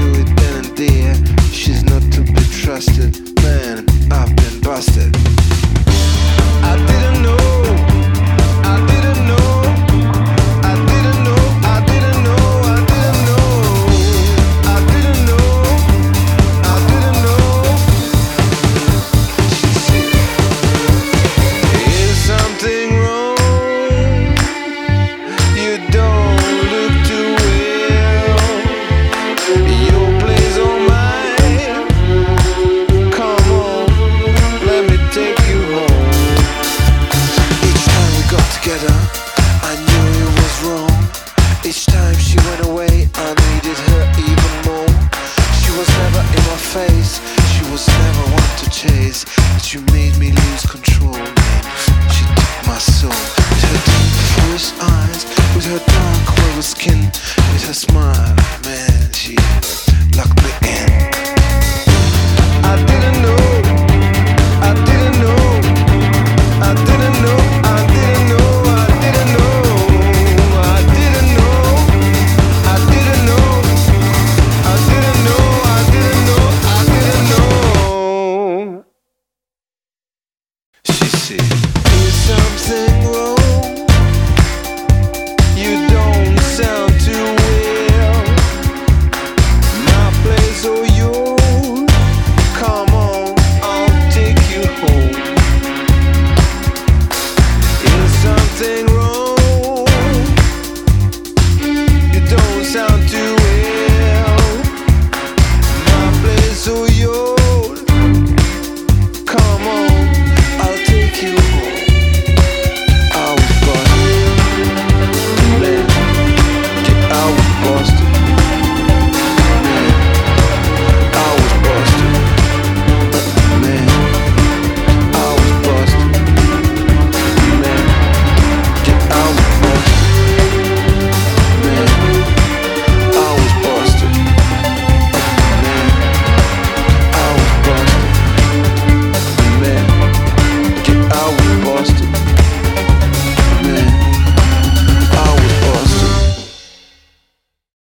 do it then and there. She's not to be trusted. Man, I've been busted. I didn't know. I didn't know. I didn't know. I didn't know. I didn't know. I didn't know. I didn't know. She said, "Is something wrong? You don't look too well. Your place or mine? Come on, let me take you home." Each time we got together, I knew it was wrong. Each time she went away, I needed her even more. She was never in my face, she was never one to chase, but you made me lose control. She took my soul with her deep foolish eyes, with her dark velvet skin, with her smile. Man, she locked me in. I didn't know. I didn't know. I didn't know. I didn't know. I didn't know. I didn't know. I didn't know. I didn't know. I didn't know. I didn't know. She said, "Is something wrong? You don't sound too well. My place or yours? Come on, I'll take you home. Is something wrong? You don't sound too well. My place or yours?